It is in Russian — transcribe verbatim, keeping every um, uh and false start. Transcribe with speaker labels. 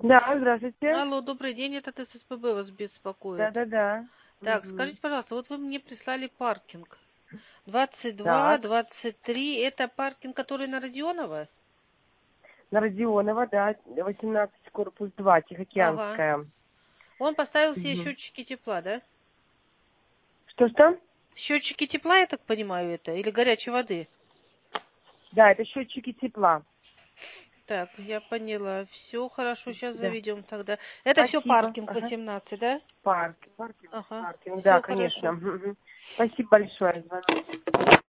Speaker 1: Да, здравствуйте.
Speaker 2: Алло, добрый день, это ТССПБ вас беспокоит.
Speaker 1: Да-да-да.
Speaker 2: Так,
Speaker 1: Мгм.
Speaker 2: скажите, пожалуйста, вот вы мне прислали паркинг. двадцать два,
Speaker 1: Так,
Speaker 2: двадцать три, это паркинг, который на Родионова?
Speaker 1: на Родионова, да, восемнадцать, корпус два,
Speaker 2: Ага.
Speaker 1: Тихоокеанская.
Speaker 2: Он поставил себе
Speaker 1: Мгм.
Speaker 2: счетчики тепла, да?
Speaker 1: Что-что?
Speaker 2: Счетчики тепла, я так понимаю, это? Или горячей воды?
Speaker 1: Да, это счетчики тепла.
Speaker 2: Так, я поняла. Все хорошо, сейчас
Speaker 1: Да.
Speaker 2: заведем тогда. Это все
Speaker 1: Спасибо.
Speaker 2: паркинг
Speaker 1: Ага.
Speaker 2: восемнадцать, да?
Speaker 1: Паркинг, паркинг,
Speaker 2: Ага.
Speaker 1: паркинг, да,
Speaker 2: Все
Speaker 1: конечно.
Speaker 2: хорошо.
Speaker 1: Мгм. Спасибо большое за звонок.